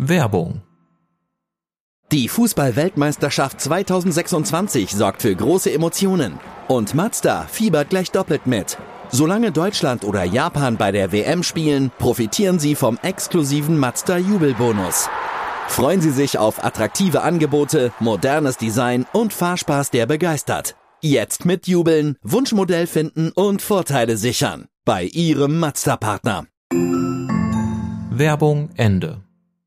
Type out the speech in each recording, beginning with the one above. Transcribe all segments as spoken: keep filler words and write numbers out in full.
Werbung. Die Fußball-Weltmeisterschaft zweitausendsechsundzwanzig sorgt für große Emotionen. Und Mazda fiebert gleich doppelt mit. Solange Deutschland oder Japan bei der W M spielen, profitieren Sie vom exklusiven Mazda-Jubelbonus. Freuen Sie sich auf attraktive Angebote, modernes Design und Fahrspaß, der begeistert. Jetzt mitjubeln, Wunschmodell finden und Vorteile sichern. Bei Ihrem Mazda-Partner. Werbung Ende.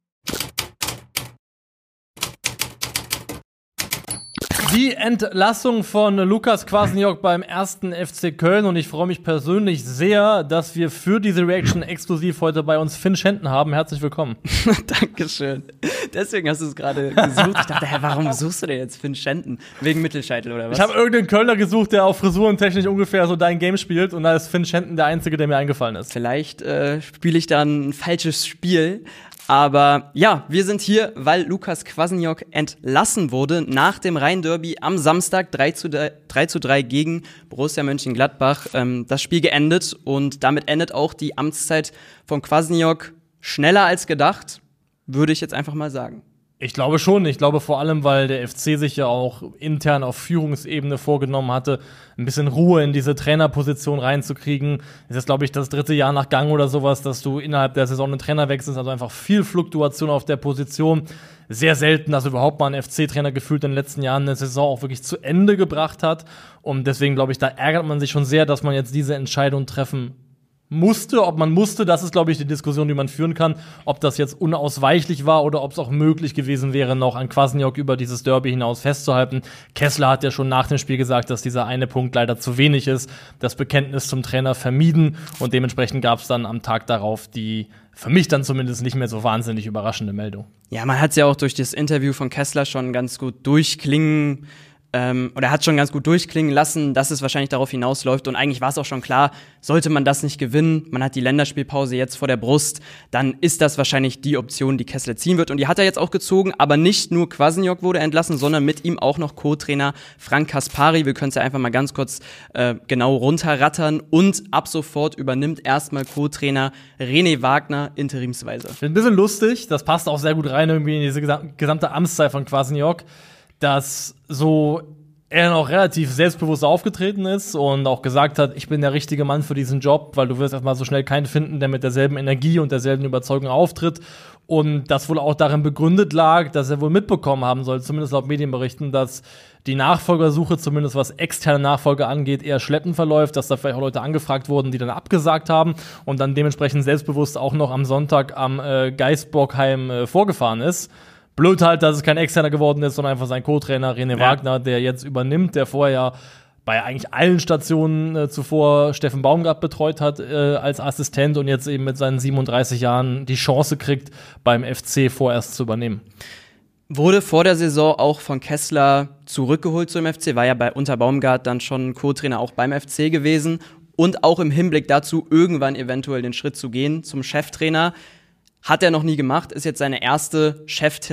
Die Entlassung von Lukas Kwasniok beim ersten F C Köln, und ich freue mich persönlich sehr, dass wir für diese Reaction exklusiv heute bei uns Finn Schenten haben. Herzlich willkommen. Dankeschön. Deswegen hast du es gerade gesucht. Ich dachte, hä, warum suchst du denn jetzt Finn Schenten? Wegen Mittelscheitel oder was? Ich habe irgendeinen Kölner gesucht, der auf frisurentechnisch ungefähr so dein Game spielt, und da ist Finn Schenten der Einzige, der mir eingefallen ist. Vielleicht äh, spiele ich dann ein falsches Spiel. Aber ja, wir sind hier, weil Lukas Kwasniok entlassen wurde nach dem Rhein-Derby am Samstag drei zu drei gegen Borussia Mönchengladbach. Ähm, das Spiel geendet, und damit endet auch die Amtszeit von Kwasniok schneller als gedacht, würde ich jetzt einfach mal sagen. Ich glaube schon. Ich glaube vor allem, weil der F C sich ja auch intern auf Führungsebene vorgenommen hatte, ein bisschen Ruhe in diese Trainerposition reinzukriegen. Es ist, glaube ich, das dritte Jahr nach Gang oder sowas, dass du innerhalb der Saison einen Trainer wechselst. Also einfach viel Fluktuation auf der Position. Sehr selten, dass überhaupt mal ein F C-Trainer gefühlt in den letzten Jahren eine Saison auch wirklich zu Ende gebracht hat. Und deswegen, glaube ich, da ärgert man sich schon sehr, dass man jetzt diese Entscheidung treffen musste. Ob man musste, das ist, glaube ich, die Diskussion, die man führen kann. Ob das jetzt unausweichlich war oder ob es auch möglich gewesen wäre, noch an Kwasniok über dieses Derby hinaus festzuhalten. Kessler hat ja schon nach dem Spiel gesagt, dass dieser eine Punkt leider zu wenig ist. Das Bekenntnis zum Trainer vermieden, und dementsprechend gab es dann am Tag darauf die, für mich dann zumindest, nicht mehr so wahnsinnig überraschende Meldung. Ja, man hat es ja auch durch das Interview von Kessler schon ganz gut durchklingen Ähm, oder hat schon ganz gut durchklingen lassen, dass es wahrscheinlich darauf hinausläuft. Und eigentlich war es auch schon klar, sollte man das nicht gewinnen, man hat die Länderspielpause jetzt vor der Brust, dann ist das wahrscheinlich die Option, die Kessler ziehen wird. Und die hat er jetzt auch gezogen, aber nicht nur Kwasniok wurde entlassen, sondern mit ihm auch noch Co-Trainer Frank Kaspari. Wir können es ja einfach mal ganz kurz äh, genau runterrattern. Und ab sofort übernimmt erstmal Co-Trainer René Wagner interimsweise. Ein bisschen lustig, das passt auch sehr gut rein irgendwie in diese gesamte Amtszeit von Kwasniok, dass so er noch relativ selbstbewusst aufgetreten ist und auch gesagt hat, ich bin der richtige Mann für diesen Job, weil du wirst erstmal so schnell keinen finden, der mit derselben Energie und derselben Überzeugung auftritt. Und das wohl auch darin begründet lag, dass er wohl mitbekommen haben soll, zumindest laut Medienberichten, dass die Nachfolgersuche, zumindest was externe Nachfolger angeht, eher schleppend verläuft, dass da vielleicht auch Leute angefragt wurden, die dann abgesagt haben und dann dementsprechend selbstbewusst auch noch am Sonntag am äh, Geisbockheim äh, vorgefahren ist. Blöd halt, dass es kein Externer geworden ist, sondern einfach sein Co-Trainer René ja. Wagner, der jetzt übernimmt, der vorher ja bei eigentlich allen Stationen äh, zuvor Steffen Baumgart betreut hat äh, als Assistent und jetzt eben mit seinen siebenunddreißig Jahren die Chance kriegt, beim F C vorerst zu übernehmen. Wurde vor der Saison auch von Kessler zurückgeholt zum F C, war ja bei unter Baumgart dann schon Co-Trainer auch beim F C gewesen und auch im Hinblick dazu, irgendwann eventuell den Schritt zu gehen zum Cheftrainer. Hat er noch nie gemacht, ist jetzt seine erste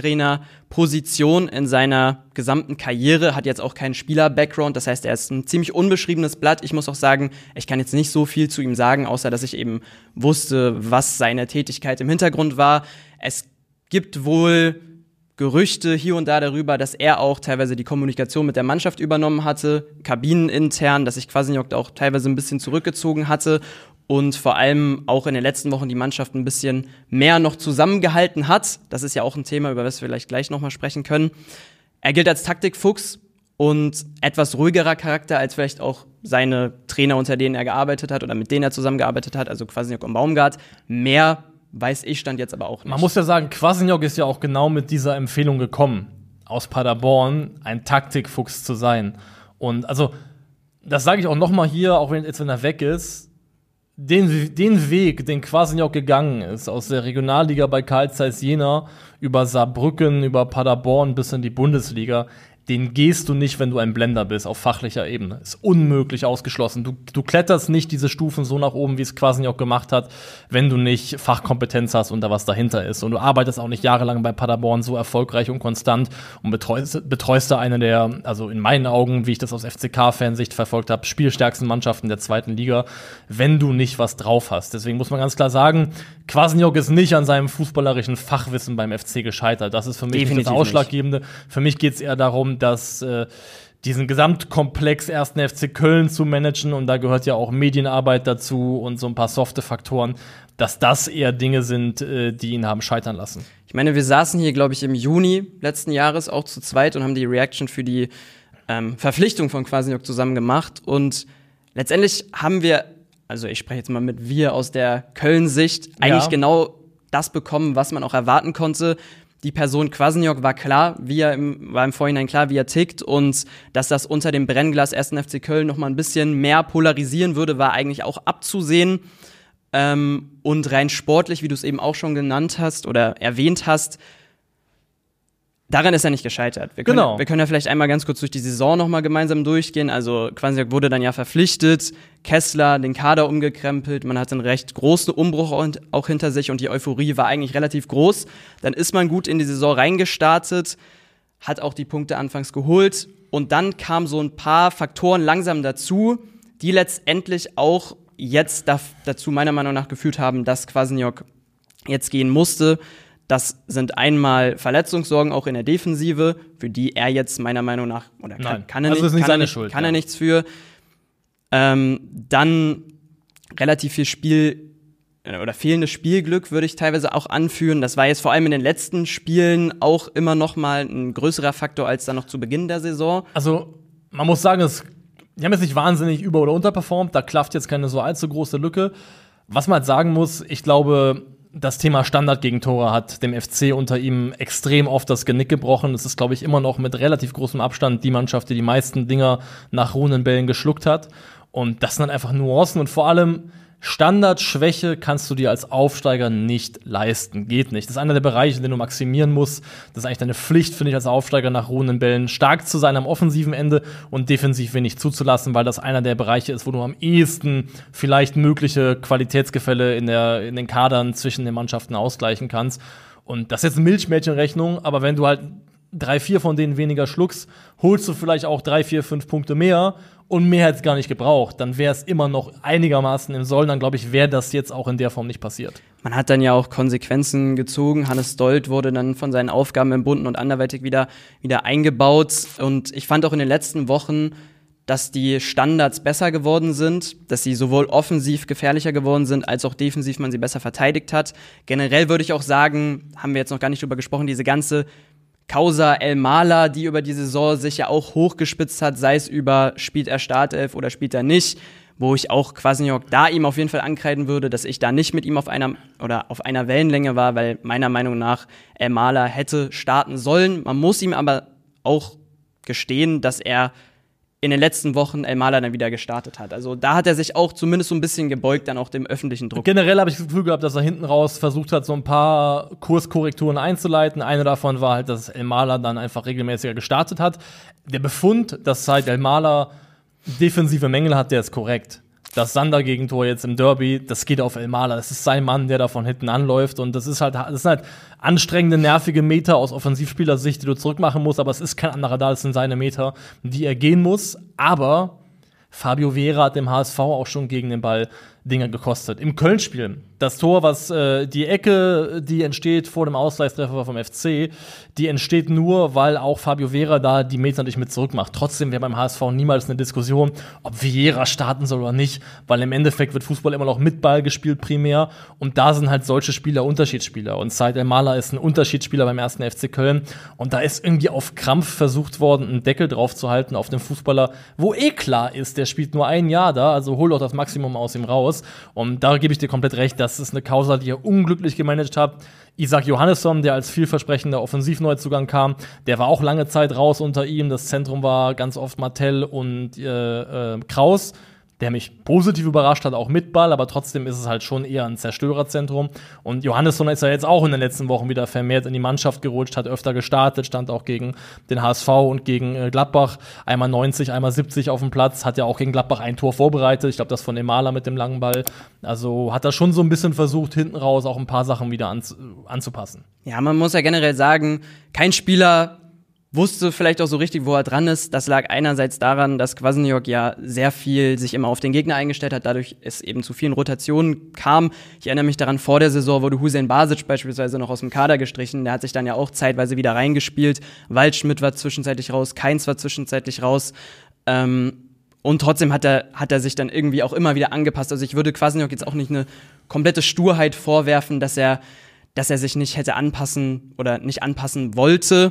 Cheftrainer-Position in seiner gesamten Karriere, hat jetzt auch keinen Spieler-Background, das heißt, er ist ein ziemlich unbeschriebenes Blatt. Ich muss auch sagen, ich kann jetzt nicht so viel zu ihm sagen, außer dass ich eben wusste, was seine Tätigkeit im Hintergrund war. Es gibt wohl Gerüchte hier und da darüber, dass er auch teilweise die Kommunikation mit der Mannschaft übernommen hatte, kabinenintern, dass sich Kwasniok auch teilweise ein bisschen zurückgezogen hatte und vor allem auch in den letzten Wochen die Mannschaft ein bisschen mehr noch zusammengehalten hat. Das ist ja auch ein Thema, über das wir vielleicht gleich nochmal sprechen können. Er gilt als Taktikfuchs und etwas ruhigerer Charakter als vielleicht auch seine Trainer, unter denen er gearbeitet hat oder mit denen er zusammengearbeitet hat, also Kwasniok und Baumgart. Mehr weiß ich, stand jetzt aber auch nicht. Man muss ja sagen, Kwasniok ist ja auch genau mit dieser Empfehlung gekommen, aus Paderborn ein Taktikfuchs zu sein. Und also, das sage ich auch noch mal hier, auch wenn jetzt wenn er weg ist, Den, den Weg, den Kwasniok gegangen ist, aus der Regionalliga bei Carl Zeiss Jena über Saarbrücken, über Paderborn bis in die Bundesliga, den gehst du nicht, wenn du ein Blender bist, auf fachlicher Ebene. Ist unmöglich ausgeschlossen. Du, du kletterst nicht diese Stufen so nach oben, wie es Kwasniok gemacht hat, wenn du nicht Fachkompetenz hast und da was dahinter ist. Und du arbeitest auch nicht jahrelang bei Paderborn so erfolgreich und konstant und betreust, betreust da eine der, also in meinen Augen, wie ich das aus F C K-Fansicht verfolgt habe, spielstärksten Mannschaften der zweiten Liga, wenn du nicht was drauf hast. Deswegen muss man ganz klar sagen, Kwasniok ist nicht an seinem fußballerischen Fachwissen beim F C gescheitert. Das ist für mich nicht das Ausschlaggebende. Nicht. Für mich geht es eher darum, dass äh, diesen Gesamtkomplex ersten F C Köln zu managen, und da gehört ja auch Medienarbeit dazu und so ein paar softe Faktoren, dass das eher Dinge sind, äh, die ihn haben scheitern lassen. Ich meine, wir saßen hier, glaube ich, im Juni letzten Jahres auch zu zweit und haben die Reaction für die ähm, Verpflichtung von Kwasniok zusammen gemacht, und letztendlich haben wir, also ich spreche jetzt mal mit wir aus der Köln-Sicht, eigentlich ja. genau das bekommen, was man auch erwarten konnte. Die Person Kwasniok war klar, wie er im, war im Vorhinein klar, wie er tickt, und dass das unter dem Brennglas ersten F C Köln noch mal ein bisschen mehr polarisieren würde, war eigentlich auch abzusehen. Ähm, und rein sportlich, wie du es eben auch schon genannt hast oder erwähnt hast, daran ist er nicht gescheitert. Wir können, genau. wir können ja vielleicht einmal ganz kurz durch die Saison noch mal gemeinsam durchgehen. Also Kwasniok wurde dann ja verpflichtet, Kessler den Kader umgekrempelt, man hatte einen recht großen Umbruch auch hinter sich und die Euphorie war eigentlich relativ groß. Dann ist man gut in die Saison reingestartet, hat auch die Punkte anfangs geholt, und dann kamen so ein paar Faktoren langsam dazu, die letztendlich auch jetzt dazu meiner Meinung nach geführt haben, dass Kwasniok jetzt gehen musste. Das sind einmal Verletzungssorgen auch in der Defensive, für die er jetzt meiner Meinung nach, oder kann, Nein, kann er also nicht, ist nicht kann, seine er, Schuld, kann ja. er nichts für. Ähm, dann relativ viel Spiel oder fehlendes Spielglück würde ich teilweise auch anführen. Das war jetzt vor allem in den letzten Spielen auch immer noch mal ein größerer Faktor als dann noch zu Beginn der Saison. Also man muss sagen, es, die haben jetzt nicht wahnsinnig über- oder unterperformt, da klafft jetzt keine so allzu große Lücke. Was man halt sagen muss, ich glaube, das Thema Standardgegentore hat dem F C unter ihm extrem oft das Genick gebrochen. Es ist, glaube ich, immer noch mit relativ großem Abstand die Mannschaft, die die meisten Dinger nach Runenbällen geschluckt hat. Und das sind dann einfach Nuancen, und vor allem Standardschwäche kannst du dir als Aufsteiger nicht leisten. Geht nicht. Das ist einer der Bereiche, in denen du maximieren musst. Das ist eigentlich deine Pflicht, finde ich, als Aufsteiger nach Runenbällen stark zu sein am offensiven Ende und defensiv wenig zuzulassen, weil das einer der Bereiche ist, wo du am ehesten vielleicht mögliche Qualitätsgefälle in, der, in den Kadern zwischen den Mannschaften ausgleichen kannst. Und das ist jetzt eine Milchmädchenrechnung, aber wenn du halt drei, vier von denen weniger schluckst, holst du vielleicht auch drei, vier, fünf Punkte mehr, und mehr hätte es gar nicht gebraucht. Dann wäre es immer noch einigermaßen im Soll. Dann, glaube ich, wäre das jetzt auch in der Form nicht passiert. Man hat dann ja auch Konsequenzen gezogen. Hannes Dold wurde dann von seinen Aufgaben entbunden und anderweitig wieder, wieder eingebaut. Und ich fand auch in den letzten Wochen, dass die Standards besser geworden sind, dass sie sowohl offensiv gefährlicher geworden sind, als auch defensiv man sie besser verteidigt hat. Generell würde ich auch sagen, haben wir jetzt noch gar nicht drüber gesprochen, diese ganze Causa Elmalah, die über die Saison sich ja auch hochgespitzt hat, sei es über spielt er Startelf oder spielt er nicht, wo ich auch Kwasniok da ihm auf jeden Fall ankreiden würde, dass ich da nicht mit ihm auf einer oder auf einer Wellenlänge war, weil meiner Meinung nach Elmalah hätte starten sollen. Man muss ihm aber auch gestehen, dass er in den letzten Wochen Elmalah dann wieder gestartet hat. Also da hat er sich auch zumindest so ein bisschen gebeugt, dann auch dem öffentlichen Druck. Generell habe ich das Gefühl gehabt, dass er hinten raus versucht hat, so ein paar Kurskorrekturen einzuleiten. Eine davon war halt, dass Elmalah dann einfach regelmäßiger gestartet hat. Der Befund, dass halt Elmalah defensive Mängel hat, der ist korrekt. Das Sander-Gegentor jetzt im Derby, das geht auf Elmalah. Das ist sein Mann, der da von hinten anläuft. Und das ist halt, das sind halt anstrengende, nervige Meter aus Offensivspielersicht, die du zurückmachen musst. Aber es ist kein anderer da, es sind seine Meter, die er gehen muss. Aber Fabio Vieira hat dem H S V auch schon gegen den Ball Dinger gekostet. Im Köln-Spiel, das Tor, was äh, die Ecke, die entsteht vor dem Ausgleichstreffer vom F C, die entsteht nur, weil auch Fabio Vieira da die Meter nicht mit zurückmacht. Trotzdem wäre beim H S V niemals eine Diskussion, ob Vieira starten soll oder nicht, weil im Endeffekt wird Fußball immer noch mit Ball gespielt primär, und da sind halt solche Spieler Unterschiedsspieler, und Said Elmalah ist ein Unterschiedsspieler beim ersten F C Köln, und da ist irgendwie auf Krampf versucht worden, einen Deckel drauf zu halten auf den Fußballer, wo eh klar ist, der spielt nur ein Jahr da, also hol doch das Maximum aus ihm raus. Und da gebe ich dir komplett recht, das ist eine Causa, die ihr unglücklich gemanagt habt. Isaac Johannesson, der als vielversprechender Offensivneuzugang kam, der war auch lange Zeit raus unter ihm. Das Zentrum war ganz oft Martell und äh, äh, Kraus. der mich positiv überrascht hat, auch mit Ball, aber trotzdem ist es halt schon eher ein Zerstörerzentrum. Und Johannesson ist ja jetzt auch in den letzten Wochen wieder vermehrt in die Mannschaft gerutscht, hat öfter gestartet, stand auch gegen den H S V und gegen äh, Gladbach. Einmal neunzig, einmal siebzig auf dem Platz, hat ja auch gegen Gladbach ein Tor vorbereitet. Ich glaube, das von Emala mit dem langen Ball. Also hat er schon so ein bisschen versucht, hinten raus auch ein paar Sachen wieder anz- anzupassen. Ja, man muss ja generell sagen, kein Spieler wusste vielleicht auch so richtig, wo er dran ist. Das lag einerseits daran, dass Kwasniok ja sehr viel sich immer auf den Gegner eingestellt hat, dadurch es eben zu vielen Rotationen kam. Ich erinnere mich daran, vor der Saison wurde Hussein Basic beispielsweise noch aus dem Kader gestrichen. Der hat sich dann ja auch zeitweise wieder reingespielt. Waldschmidt war zwischenzeitlich raus, Keins war zwischenzeitlich raus. Ähm, und trotzdem hat er, hat er sich dann irgendwie auch immer wieder angepasst. Also ich würde Kwasniok jetzt auch nicht eine komplette Sturheit vorwerfen, dass er, dass er sich nicht hätte anpassen oder nicht anpassen wollte.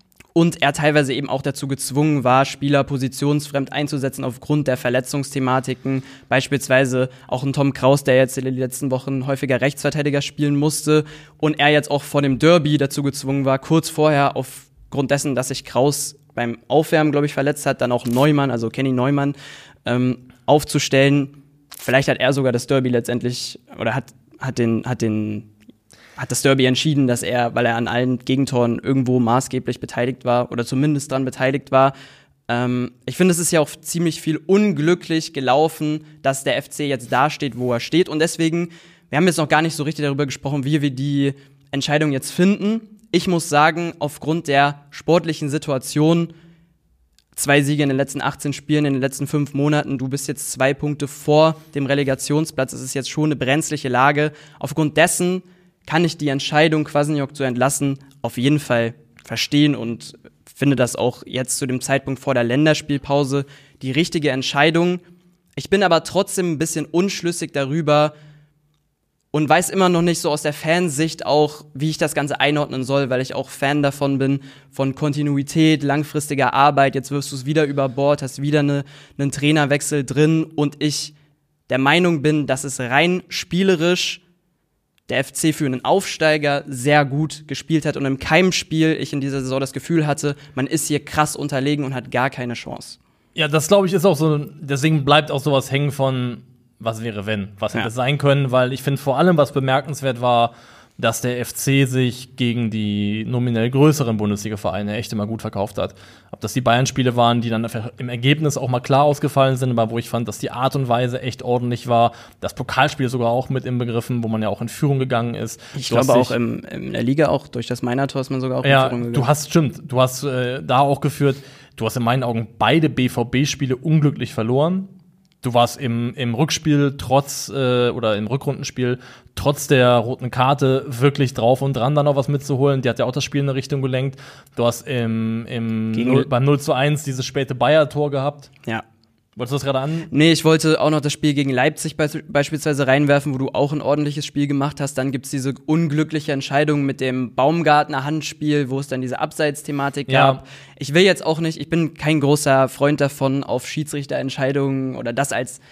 Und er teilweise eben auch dazu gezwungen war, Spieler positionsfremd einzusetzen aufgrund der Verletzungsthematiken. Beispielsweise auch ein Tom Kraus, der jetzt in den letzten Wochen häufiger Rechtsverteidiger spielen musste. Und er jetzt auch vor dem Derby dazu gezwungen war, kurz vorher aufgrund dessen, dass sich Kraus beim Aufwärmen, glaube ich, verletzt hat, dann auch Neumann, also Kenny Neumann, ähm, aufzustellen. Vielleicht hat er sogar das Derby letztendlich, oder hat, hat den, hat den hat das Derby entschieden, dass er, weil er an allen Gegentoren irgendwo maßgeblich beteiligt war oder zumindest dran beteiligt war. Ähm, ich finde, es ist ja auch ziemlich viel unglücklich gelaufen, dass der F C jetzt da steht, wo er steht. Und deswegen, wir haben jetzt noch gar nicht so richtig darüber gesprochen, wie wir die Entscheidung jetzt finden. Ich muss sagen, aufgrund der sportlichen Situation, zwei Siege in den letzten achtzehn Spielen, in den letzten fünf Monaten, du bist jetzt zwei Punkte vor dem Relegationsplatz, es ist jetzt schon eine brenzliche Lage. Aufgrund dessen kann ich die Entscheidung, Kwasniok zu entlassen, auf jeden Fall verstehen und finde das auch jetzt zu dem Zeitpunkt vor der Länderspielpause die richtige Entscheidung. Ich bin aber trotzdem ein bisschen unschlüssig darüber und weiß immer noch nicht so aus der Fansicht auch, wie ich das Ganze einordnen soll, weil ich auch Fan davon bin, von Kontinuität, langfristiger Arbeit. Jetzt wirfst du es wieder über Bord, hast wieder eine, einen Trainerwechsel drin und ich der Meinung bin, dass es rein spielerisch der F C für einen Aufsteiger sehr gut gespielt hat und in keinem Spiel ich in dieser Saison das Gefühl hatte, man ist hier krass unterlegen und hat gar keine Chance. Ja, das glaube ich ist auch so, deswegen bleibt auch sowas hängen von, was wäre wenn, was hätte Ja. sein können, weil ich finde vor allem, was bemerkenswert war, dass der F C sich gegen die nominell größeren Bundesliga-Vereine echt immer gut verkauft hat. Ob das die Bayern-Spiele waren, die dann im Ergebnis auch mal klar ausgefallen sind, aber wo ich fand, dass die Art und Weise echt ordentlich war. Das Pokalspiel sogar auch mit inbegriffen, wo man ja auch in Führung gegangen ist. Ich Du glaube hast auch dich- im, in der Liga auch, durch das Meiner-Tor ist man sogar auch in Ja, Führung gegangen. du hast, stimmt, du hast äh, da auch geführt, du hast in meinen Augen beide B V B-Spiele unglücklich verloren. Du warst im, im Rückspiel trotz, äh, oder im Rückrundenspiel trotz der roten Karte wirklich drauf und dran, da noch was mitzuholen. Die hat ja auch das Spiel in eine Richtung gelenkt. Du hast im, im Gegen- null, beim null zu eins dieses späte Bayer-Tor gehabt. Ja. Wolltest du das gerade an? Nee, ich wollte auch noch das Spiel gegen Leipzig be- beispielsweise reinwerfen, wo du auch ein ordentliches Spiel gemacht hast. Dann gibt's diese unglückliche Entscheidung mit dem Baumgartner-Handspiel, wo es dann diese Abseits-Thematik Ja. gab. Ich will jetzt auch nicht, ich bin kein großer Freund davon, auf Schiedsrichterentscheidungen oder das als,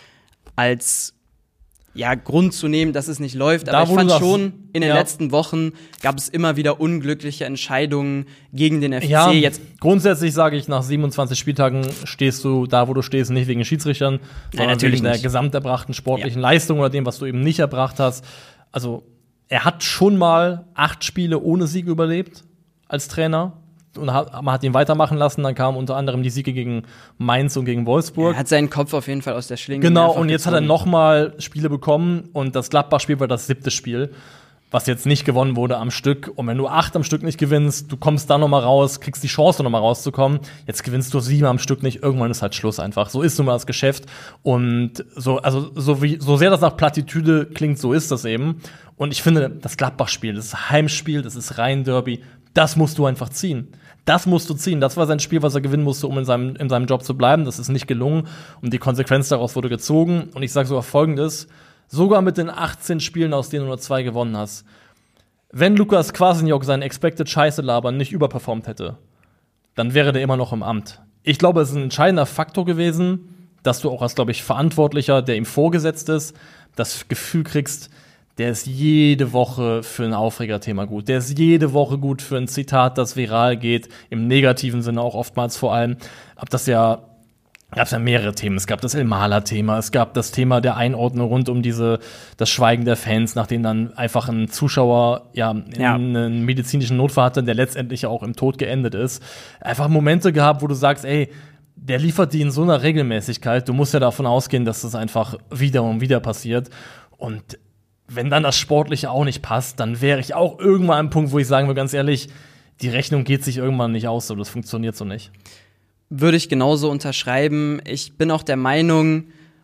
als ja, Grund zu nehmen, dass es nicht läuft. Da, Aber wo ich du fand sagst, schon, in den ja. letzten Wochen gab es immer wieder unglückliche Entscheidungen gegen den F C. Ja, Jetzt grundsätzlich sage ich, nach siebenundzwanzig Spieltagen stehst du da, wo du stehst, nicht wegen Schiedsrichtern, sondern natürlich wegen der nicht. gesamterbrachten sportlichen Leistung oder dem, was du eben nicht erbracht hast. Also, er hat schon mal acht Spiele ohne Sieg überlebt als Trainer. Und hat, man hat ihn weitermachen lassen. Dann kamen unter anderem die Siege gegen Mainz und gegen Wolfsburg. er hat seinen Kopf auf jeden Fall aus der Schlinge. Genau, mehrfach und jetzt hat er gezogen. noch mal Spiele bekommen und das Gladbach-Spiel war das siebte Spiel, was jetzt nicht gewonnen wurde am Stück. Und wenn du acht am Stück nicht gewinnst, du kommst da noch mal raus, kriegst die Chance noch mal rauszukommen. Jetzt gewinnst du sieben am Stück nicht. Irgendwann ist halt Schluss einfach. So ist nun mal das Geschäft. Und so, also so wie so sehr das nach Plattitüde klingt, so ist das eben. Und ich finde, das Gladbach-Spiel, das ist Heimspiel, das ist Rhein-Derby, das musst du einfach ziehen. Das musst du ziehen. Das war sein Spiel, was er gewinnen musste, um in seinem, in seinem Job zu bleiben. Das ist nicht gelungen. Und die Konsequenz daraus wurde gezogen. Und ich sage sogar Folgendes: Sogar mit den achtzehn Spielen, aus denen du nur zwei gewonnen hast, wenn Lukas Kwasniok seinen Expected Scheiße-Labern nicht überperformt hätte, dann wäre der immer noch im Amt. Ich glaube, es ist ein entscheidender Faktor gewesen, dass du auch als, glaube ich, Verantwortlicher, der ihm vorgesetzt ist, das Gefühl kriegst, der ist jede Woche für ein Aufregerthema gut. Der ist jede Woche gut für ein Zitat, das viral geht, im negativen Sinne auch oftmals vor allem. Hab das ja gab es ja mehrere Themen. Es gab das Elmala-Thema, es gab das Thema der Einordnung rund um diese, das Schweigen der Fans, nachdem dann einfach ein Zuschauer ja, Ja. einen medizinischen Notfall hatte, der letztendlich auch im Tod geendet ist. Einfach Momente gehabt, wo du sagst, ey, der liefert die in so einer Regelmäßigkeit, du musst ja davon ausgehen, dass das einfach wieder und wieder passiert. Und wenn dann das Sportliche auch nicht passt, dann wäre ich auch irgendwann am Punkt, wo ich sagen würde, ganz ehrlich, die Rechnung geht sich irgendwann nicht aus, so, das funktioniert so nicht. Würde ich genauso unterschreiben. Ich bin auch der Meinung,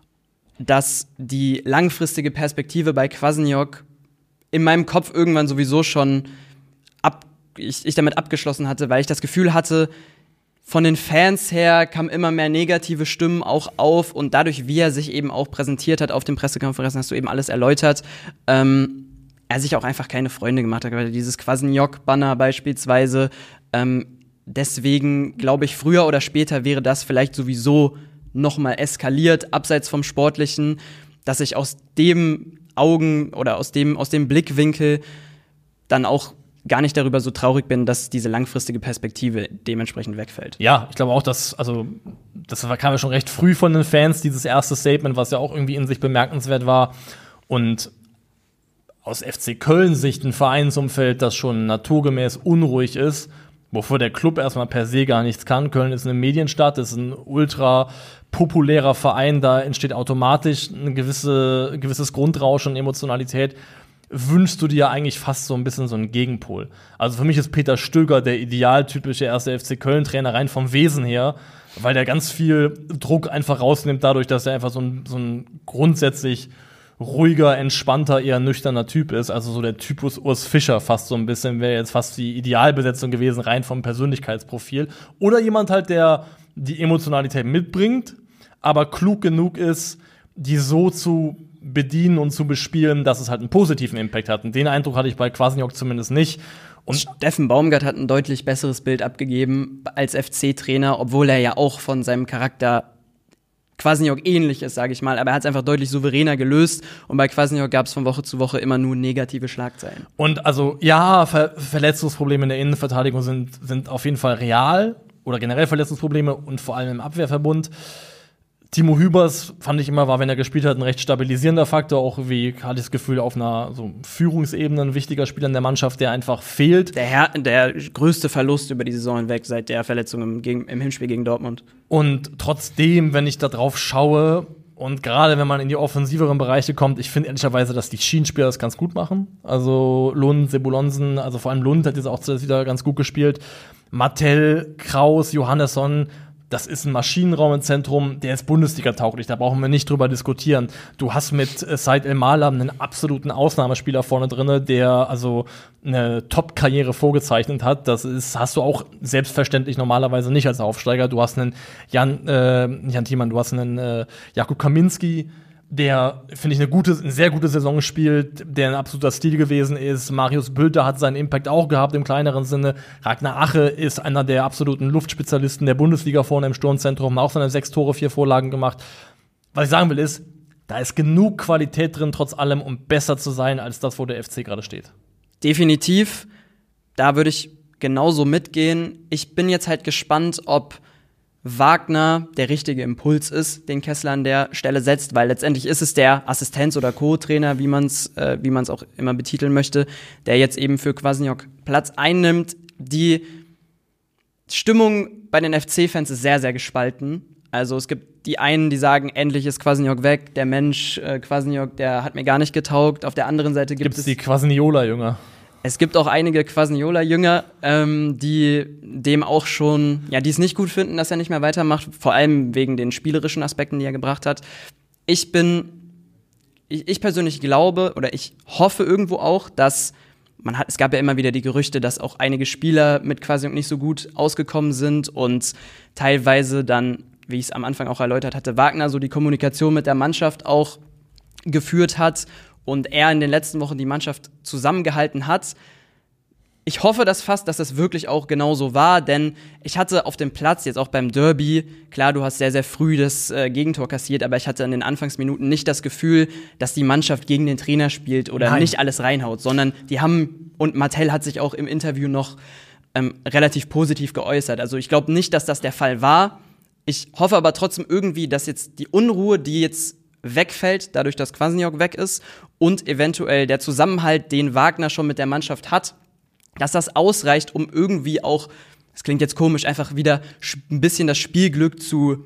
dass die langfristige Perspektive bei Kwasniok in meinem Kopf irgendwann sowieso schon ab, ich, ich damit abgeschlossen hatte, weil ich das Gefühl hatte, von den Fans her kamen immer mehr negative Stimmen auch auf und dadurch, wie er sich eben auch präsentiert hat auf den Pressekonferenzen, hast du eben alles erläutert, ähm, er sich auch einfach keine Freunde gemacht hat. Weil dieses Kwasniok-Banner beispielsweise, ähm, deswegen glaube ich, früher oder später wäre das vielleicht sowieso noch mal eskaliert, abseits vom Sportlichen, dass ich aus dem Augen oder aus dem, aus dem Blickwinkel dann auch gar nicht darüber so traurig bin, dass diese langfristige Perspektive dementsprechend wegfällt. Ja, ich glaube auch, dass, also, das kam ja schon recht früh von den Fans, dieses erste Statement, was ja auch irgendwie in sich bemerkenswert war. Und aus F C Köln-Sicht ein Vereinsumfeld, das schon naturgemäß unruhig ist, wovor der Club erstmal per se gar nichts kann. Köln ist eine Medienstadt, ist ein ultra populärer Verein, da entsteht automatisch ein gewisse, gewisses Grundrauschen und Emotionalität. Wünschst du dir eigentlich fast so ein bisschen so einen Gegenpol. Also für mich ist Peter Stöger der idealtypische erste F C Köln-Trainer rein vom Wesen her, weil der ganz viel Druck einfach rausnimmt dadurch, dass er einfach so ein, so ein grundsätzlich ruhiger, entspannter, eher nüchterner Typ ist. Also so der Typus Urs Fischer fast so ein bisschen, wäre jetzt fast die Idealbesetzung gewesen, rein vom Persönlichkeitsprofil. Oder jemand halt, der die Emotionalität mitbringt, aber klug genug ist, die so zu bedienen und zu bespielen, dass es halt einen positiven Impact hat. Und den Eindruck hatte ich bei Kwasniok zumindest nicht. Und Steffen Baumgart hat ein deutlich besseres Bild abgegeben als F C-Trainer, obwohl er ja auch von seinem Charakter Kwasniok ähnlich ist, sage ich mal. Aber er hat es einfach deutlich souveräner gelöst. Und bei Kwasniok gab es von Woche zu Woche immer nur negative Schlagzeilen. Und also, ja, Ver- Verletzungsprobleme in der Innenverteidigung sind, sind auf jeden Fall real. Oder generell Verletzungsprobleme und vor allem im Abwehrverbund. Timo Hübers, fand ich immer, war, wenn er gespielt hat, ein recht stabilisierender Faktor. Auch wie hatte ich das Gefühl, auf einer so Führungsebene ein wichtiger Spieler in der Mannschaft, der einfach fehlt. Der, Herr, der größte Verlust über die Saison hinweg seit der Verletzung im, gegen, im Hinspiel gegen Dortmund. Und trotzdem, wenn ich da drauf schaue, und gerade wenn man in die offensiveren Bereiche kommt, ich finde ehrlicherweise, dass die Schienenspieler das ganz gut machen. Also Lund, Sebulonsen, also vor allem Lund hat jetzt auch zuletzt wieder ganz gut gespielt. Martell, Kraus, Johannesson, das ist ein Maschinenraum im Zentrum, der ist Bundesliga-tauglich, da brauchen wir nicht drüber diskutieren. Du hast mit äh, Said El-Mala einen absoluten Ausnahmespieler vorne drin, der also eine Top-Karriere vorgezeichnet hat. Das ist, hast du auch selbstverständlich normalerweise nicht als Aufsteiger. Du hast einen Jan, äh, Jan Thiemann, du hast einen äh, Jakub Kaminski, der, finde ich, eine gute, eine sehr gute Saison spielt, der ein absoluter Stil gewesen ist. Marius Bülter hat seinen Impact auch gehabt im kleineren Sinne. Ragnar Ache ist einer der absoluten Luftspezialisten der Bundesliga vorne im Sturmzentrum, hat auch seine sechs Tore, vier Vorlagen gemacht. Was ich sagen will ist, da ist genug Qualität drin, trotz allem, um besser zu sein, als das, wo der F C gerade steht. Definitiv. Da würde ich genauso mitgehen. Ich bin jetzt halt gespannt, ob Wagner der richtige Impuls ist, den Kessler an der Stelle setzt, weil letztendlich ist es der Assistenz- oder Co-Trainer, wie man es äh, wie man es auch immer betiteln möchte, der jetzt eben für Kwasniok Platz einnimmt. Die Stimmung bei den F C-Fans ist sehr, sehr gespalten. Also es gibt die einen, die sagen, endlich ist Kwasniok weg, der Mensch äh, Kwasniok, der hat mir gar nicht getaugt. Auf der anderen Seite gibt Gibt's es die Kwasniola-Jünger. Es gibt auch einige Kwasniola-Jünger, ähm, die dem auch schon, ja, die es nicht gut finden, dass er nicht mehr weitermacht, vor allem wegen den spielerischen Aspekten, die er gebracht hat. Ich bin, ich, ich persönlich glaube oder ich hoffe irgendwo auch, dass man hat, es gab ja immer wieder die Gerüchte, dass auch einige Spieler mit Kwasniok nicht so gut ausgekommen sind und teilweise dann, wie ich es am Anfang auch erläutert hatte, Wagner so die Kommunikation mit der Mannschaft auch geführt hat und er in den letzten Wochen die Mannschaft zusammengehalten hat. Ich hoffe das fast, dass das wirklich auch genauso war, denn ich hatte auf dem Platz, jetzt auch beim Derby, klar, du hast sehr, sehr früh das äh, Gegentor kassiert, aber ich hatte in den Anfangsminuten nicht das Gefühl, dass die Mannschaft gegen den Trainer spielt oder Nein. nicht alles reinhaut, sondern die haben, und Martell hat sich auch im Interview noch ähm, relativ positiv geäußert. Also ich glaube nicht, dass das der Fall war, Ich hoffe aber trotzdem irgendwie, dass jetzt die Unruhe, die jetzt wegfällt, dadurch, dass Kwasniok weg ist und eventuell der Zusammenhalt, den Wagner schon mit der Mannschaft hat, dass das ausreicht, um irgendwie auch, das klingt jetzt komisch, einfach wieder ein bisschen das Spielglück zu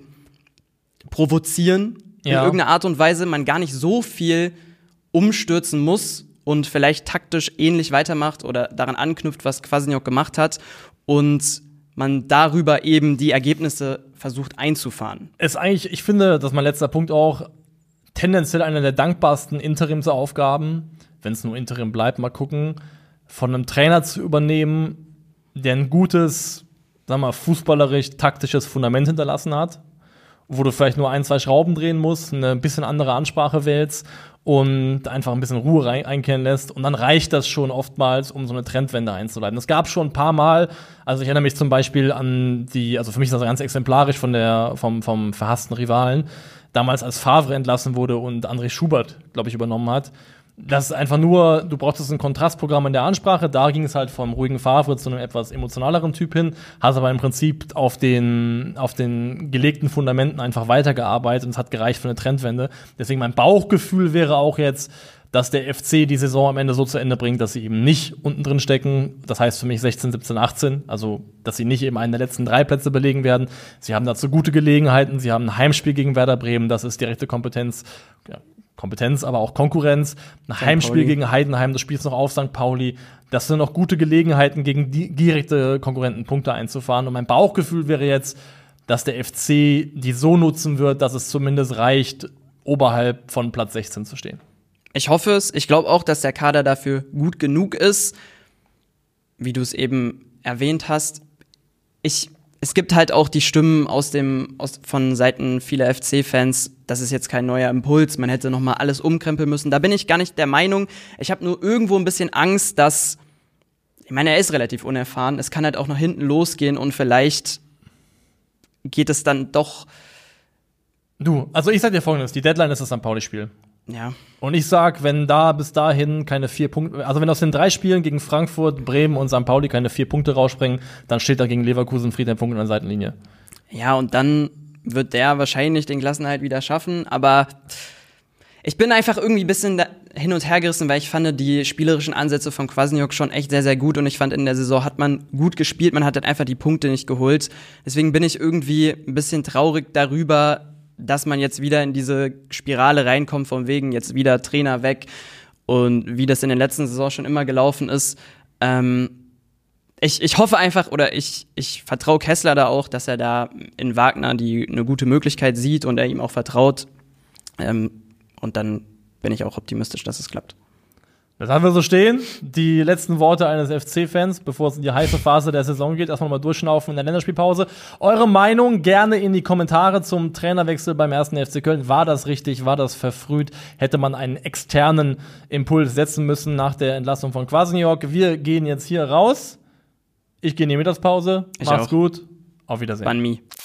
provozieren. Ja. In irgendeiner Art und Weise, man gar nicht so viel umstürzen muss und vielleicht taktisch ähnlich weitermacht oder daran anknüpft, was Kwasniok gemacht hat und man darüber eben die Ergebnisse versucht einzufahren. Ist eigentlich, ich finde, dass mein letzter Punkt auch tendenziell eine der dankbarsten Interimsaufgaben, wenn es nur Interim bleibt, mal gucken, von einem Trainer zu übernehmen, der ein gutes, sagen wir mal, fußballerisch-taktisches Fundament hinterlassen hat, wo du vielleicht nur ein, zwei Schrauben drehen musst, eine bisschen andere Ansprache wählst und einfach ein bisschen Ruhe rein, einkehren lässt. Und dann reicht das schon oftmals, um so eine Trendwende einzuleiten. Es gab schon ein paar Mal, also ich erinnere mich zum Beispiel an die, also für mich ist das ganz exemplarisch von der, vom, vom verhassten Rivalen, damals als Favre entlassen wurde und André Schubert, glaube ich, übernommen hat. Das ist einfach nur, du brauchtest ein Kontrastprogramm in der Ansprache, da ging es halt vom ruhigen Favre zu einem etwas emotionaleren Typ hin, hast aber im Prinzip auf den, auf den gelegten Fundamenten einfach weitergearbeitet und es hat gereicht für eine Trendwende. Deswegen mein Bauchgefühl wäre auch jetzt, dass der F C die Saison am Ende so zu Ende bringt, dass sie eben nicht unten drin stecken. Das heißt für mich sechzehn, siebzehn, achtzehn. Also, dass sie nicht eben einen der letzten drei Plätze belegen werden. Sie haben dazu gute Gelegenheiten. Sie haben ein Heimspiel gegen Werder Bremen. Das ist direkte Kompetenz. Ja, Kompetenz, aber auch Konkurrenz. Ein Sankt Heimspiel Pauli. Gegen Heidenheim. Das spielst noch auf Sankt Pauli. Das sind noch gute Gelegenheiten, gegen die direkte Konkurrenten Punkte einzufahren. Und mein Bauchgefühl wäre jetzt, dass der F C die so nutzen wird, dass es zumindest reicht, oberhalb von Platz sechzehn zu stehen. Ich hoffe es. Ich glaube auch, dass der Kader dafür gut genug ist. Wie du es eben erwähnt hast. Ich, es gibt halt auch die Stimmen aus dem, aus, von Seiten vieler F C-Fans, das ist jetzt kein neuer Impuls, man hätte noch mal alles umkrempeln müssen. Da bin ich gar nicht der Meinung. Ich habe nur irgendwo ein bisschen Angst, dass, ich meine, er ist relativ unerfahren. Es kann halt auch nach hinten losgehen und vielleicht geht es dann doch. Du, also ich sag dir Folgendes, die Deadline ist das Sankt Pauli-Spiel. Ja. Und ich sag, wenn da bis dahin keine vier Punkte, also wenn aus den drei Spielen gegen Frankfurt, Bremen und Sankt Pauli keine vier Punkte rausspringen, dann steht da gegen Leverkusen Friedhelm Funkel an der Seitenlinie. Ja, und dann wird der wahrscheinlich den Klassenerhalt wieder schaffen, aber ich bin einfach irgendwie ein bisschen hin und her gerissen, weil ich fand die spielerischen Ansätze von Kwasniok schon echt sehr, sehr gut und ich fand, in der Saison hat man gut gespielt, man hat halt einfach die Punkte nicht geholt. Deswegen bin ich irgendwie ein bisschen traurig darüber, dass man jetzt wieder in diese Spirale reinkommt, von wegen jetzt wieder Trainer weg und wie das in den letzten Saison schon immer gelaufen ist. Ähm, ich, ich hoffe einfach, oder ich, ich vertraue Kessler da auch, dass er da in Wagner die eine gute Möglichkeit sieht und er ihm auch vertraut. Ähm, und dann bin ich auch optimistisch, dass es klappt. Das haben wir so stehen. Die letzten Worte eines F C-Fans, bevor es in die heiße Phase der Saison geht. Erstmal mal durchschnaufen in der Länderspielpause. Eure Meinung gerne in die Kommentare zum Trainerwechsel beim ersten F C Köln. War das richtig? War das verfrüht? Hätte man einen externen Impuls setzen müssen nach der Entlassung von Kwasniok? Wir gehen jetzt hier raus. Ich gehe in die Mittagspause. Ich Macht's auch. gut. Auf Wiedersehen. Ban mi.